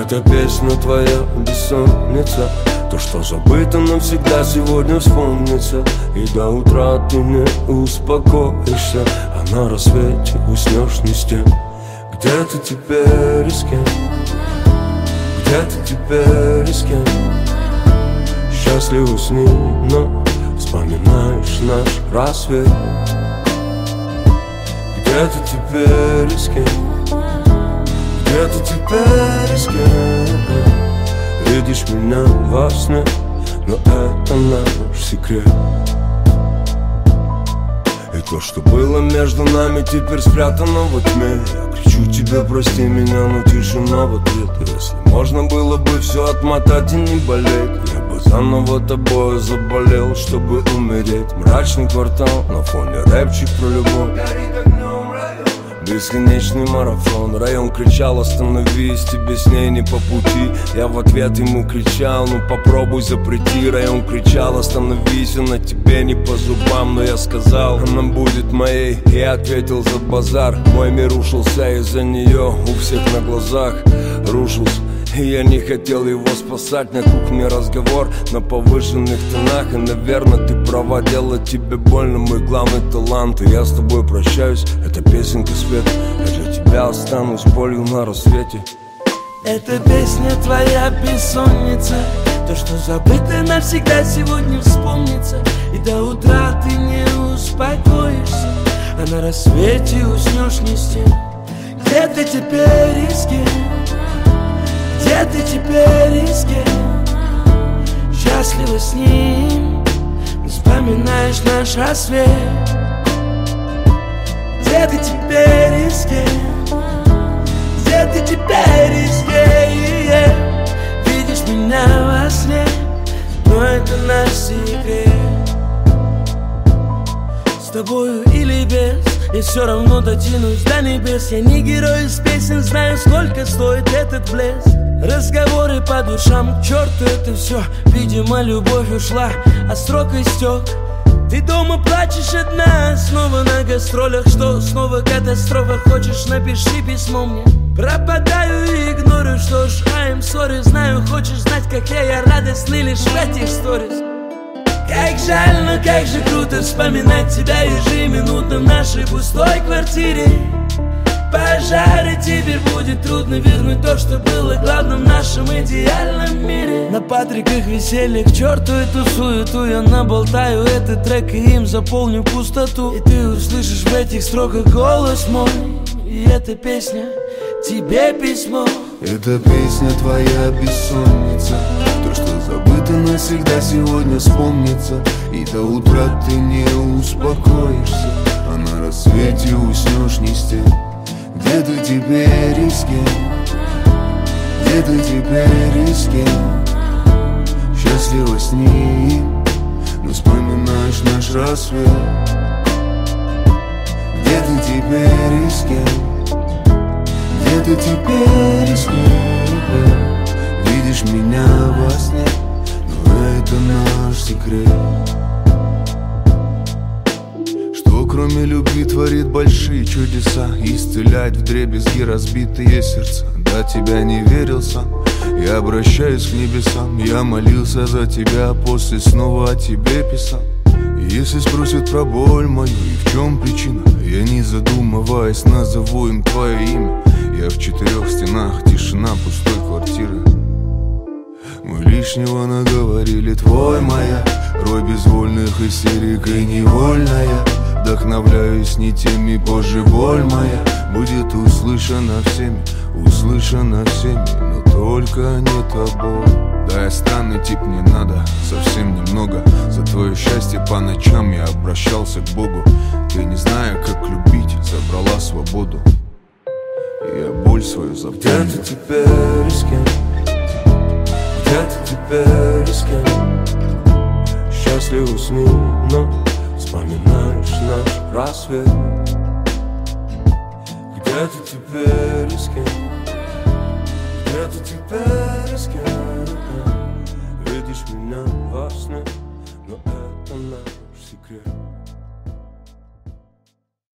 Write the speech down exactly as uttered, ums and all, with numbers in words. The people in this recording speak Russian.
Эта песня твоя бессонница, то, что забыто навсегда, сегодня вспомнится. И до утра ты не успокоишься, а на рассвете уснешь не с тем. Где ты теперь и с кем? Где ты теперь и с кем? Счастливо с ним, но вспоминаешь наш рассвет. Где ты теперь и с кем? Где ты теперь и с кем? Видишь меня во сне, но это наш секрет. И то, что было между нами, теперь спрятано во тьме. Я кричу тебе, прости меня, но тишина в ответ. Если можно было бы все отмотать и не болеть, я бы заново тобой заболел, чтобы умереть. Мрачный квартал, на фоне рэпчик про любовь. Бесконечный марафон. Район кричал: остановись, тебе с ней не по пути. Я в ответ ему кричал: ну попробуй запрети. Район кричал: остановись, она тебе не по зубам. Но я сказал: она будет моей. Я ответил: за базар. Мой мир рушился из-за нее, у всех на глазах рушился. И я не хотел его спасать. На кухне разговор на повышенных тонах. И, наверное, ты права, делать тебе больно мой главный талант. И я с тобой прощаюсь, это песенка свет. Я для тебя останусь болью на рассвете. Эта песня твоя бессонница, то, что забыто навсегда, сегодня вспомнится. И до утра ты не успокоишься, а на рассвете уснешь не с тем. Где ты теперь и с кем? Где ты теперь и с кем? Счастлива с ним, вспоминаешь наш рассвет. Где ты теперь и с кем? Где ты теперь и с кем? Видишь меня во сне, но это наш секрет. С тобою или без, я все равно дотянусь до небес. Я не герой из песен, знаю, сколько стоит этот блеск. Разговоры по душам, к черту это все. Видимо, любовь ушла, а срок истек. Ты дома плачешь одна, снова на гастролях. Что, снова катастрофа? Хочешь, напиши письмо мне. Пропадаю и игнорю, что ж, I'm sorry. Знаю, хочешь знать, как я, я радостный лишь в этих сторис. Как жаль, но как же круто вспоминать тебя ежеминутно в нашей пустой квартире. Пожары, теперь будет трудно вернуть то, что было главным в нашем идеальном мире. На Патриках веселье, к черту эту суету. Я наболтаю этот трек и им заполню пустоту. И ты услышишь в этих строках голос мой. И эта песня тебе письмо. Эта песня твоя бессонница, то, что забыто навсегда, сегодня вспомнится. И до утра ты не успокоишься, а на рассвете уснешь не с тем. Где ты теперь и с кем? Где ты теперь и с кем? Счастлива с ним, но вспоминаешь наш рассвет. Где ты теперь и с кем? Где ты теперь и с кем? Видишь меня во сне, но это наш секрет. Кроме любви творит большие чудеса, исцеляет вдребезги разбитые сердца. До тебя не верил сам, я обращаюсь к небесам. Я молился за тебя, а после снова о тебе писал. Если спросят про боль мою и в чем причина, я не задумываясь назову им твое имя. Я в четырех стенах, тишина пустой квартиры. Мы лишнего наговорили, твой моя рой безвольных истерик и невольная. Вдохновляюсь не теми, позже боль моя будет услышана всеми, услышана всеми, но только не тобой. Да, я странный тип, не надо совсем немного. За твое счастье по ночам я обращался к Богу. Ты, не зная, как любить, забрала свободу, и я боль свою запомнил. Где ты теперь и с кем? Где ты теперь и с кем? Счастлива с ним, но вспоминаешь наш рассвет. Где ты теперь и с кем? Где ты теперь и с кем? Видишь меня во сне, но это наш секрет.